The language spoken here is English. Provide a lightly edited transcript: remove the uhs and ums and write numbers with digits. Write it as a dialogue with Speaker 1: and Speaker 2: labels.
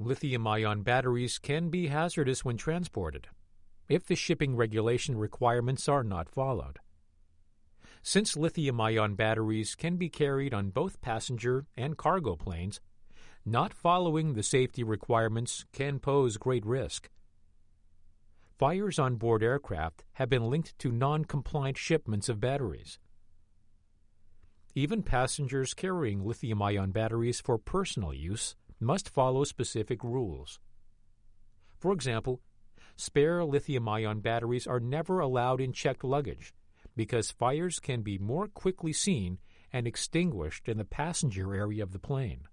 Speaker 1: Lithium-ion batteries can be hazardous when transported, if the shipping regulation requirements are not followed. Since lithium-ion batteries can be carried on both passenger and cargo planes, not following the safety requirements can pose great risk. Fires on board aircraft have been linked to non-compliant shipments of batteries. Even passengers carrying lithium-ion batteries for personal use must follow specific rules. For example, spare lithium-ion batteries are never allowed in checked luggage because fires can be more quickly seen and extinguished in the passenger area of the plane.